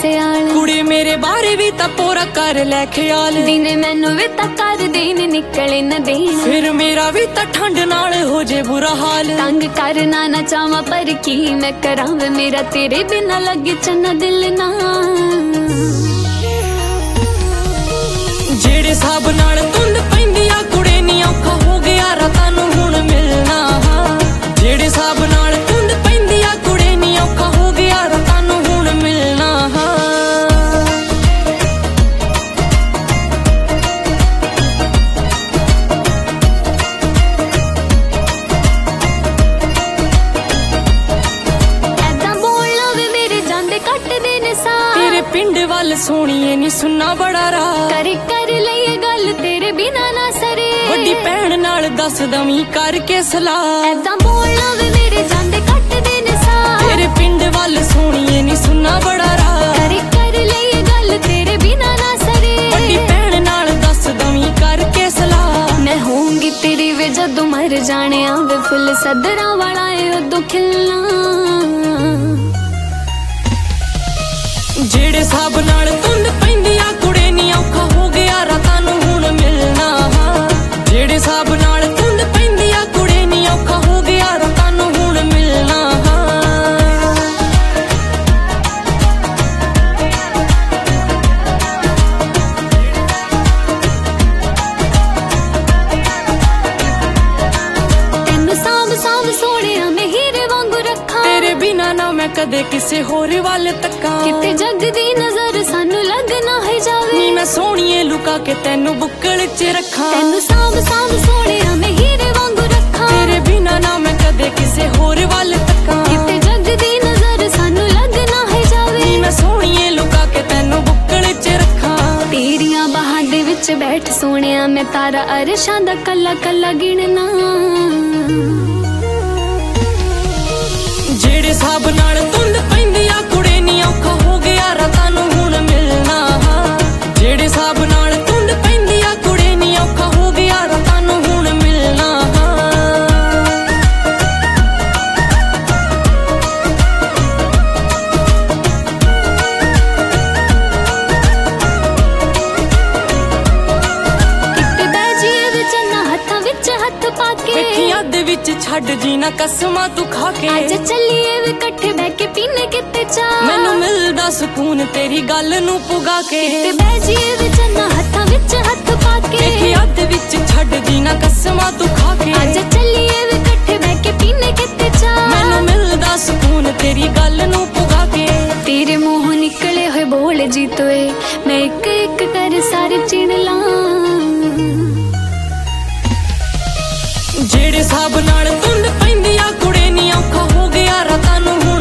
सियाल कुड़ी मेरे बारे भी ता पूरा कर लै ख्याल दिने मैनू भी ता कर दिन निकले न दिन फिर मेरा भी ता ठंड नाल हो जे बुरा हाल तंग करना ना चावा पर की मैं करा वे मेरा तेरे बिना लगे चन्ना दिल ना जेड़े साब नाल धुंद पैंदी आ कुड़े नी औखा हो गया रातां नूं हुण मिलना जेड़े साब नाल धुंद पैंदी आ कुड़े नी औखा हो गया रातां नूं हुण मिलना ऐदां बोलना वे मेरे जांदे कट दे ने सा तेरे पिंड वल सोहणीए नी सुनना बड़ा रा कर लईए गल तेरे बिना ना सरे वड्डी भैण नाल दस दवीं करके सलाह ऐदां बोलना वे मेरे जांदे कट दे ने सा तेरे पिंड वल सोहणीए नी सुनना बड़ा रा कर लईए गल तेरे बिना ना सरे वड्डी भैण नाल दस दवीं करके सलाह मैं होंगी तेरी वे जदों मर जाने आवे फुल सदरा वाला ए उदों खिलना जेड़े साब नाल धुंद पैंदी आ कुड़े नी औखा हो गया रातां नूं हुण मिलना जेड़े साब नाल धुंद पैंदी आ कुड़े नी औखा हो गया रातां नूं हुण मिलना तेनू सांभ सांभ सोहणिया मैं हीरे वांगू रखा तेरे बिना ना मैं कदे किसे होर वल तक्कां किते जग दी नजर सानू लग ना है जावे नी मैं सोहणीए लुका के तैनू बुक्कल च रखां तेनू सांभ सांभ सोहणिया मैं हीरे वांगू रखा तेरे बिना ना मैं कदे किसे होर वल तक्कां किते जग दी नजर सानू लग ना है जावे नी मैं सोहणीए लुका के तैनू बुक्कल च रखां तेरियां बाहां दे विच बैठ सोहणिया मैं तारा अरशां दा कल्ला कल्ला गिणना जेड़े साब नाल धुंद पैंदी आ कुड़े नी औखा हो गया रातां नूं हुण मिलना जेड़े साब नाल धुंद पैंदी आ कुड़े नी औखा हो गया रातां नूं हुण मिलना किते बह जीए विच ना हत्थां विच हत्थ पाके वेखी अध विच छड्ड जीना कसमां तू खा के आज चलिए वे इकट्ठे बह के पीने किते चा मैनू मिलदा सुकून तेरी गल नूं पुगा के किते बह जीए विच ना हत्थां विच हत्थ पाके वेखी अध विच छड्ड जीना कसमां तू खा के आज चलिए वे इकट्ठे बह के पीने किते चा मैनू मिलदा सुकून तेरी गल नूं पुगा के तेरे मुंह निकले होए बोल जी तोए मैं एक एक कर सारे चिन ला जेड़े साब नाल धुंद पैंदी आ कुड़े नी औखा हो गया रातां नूं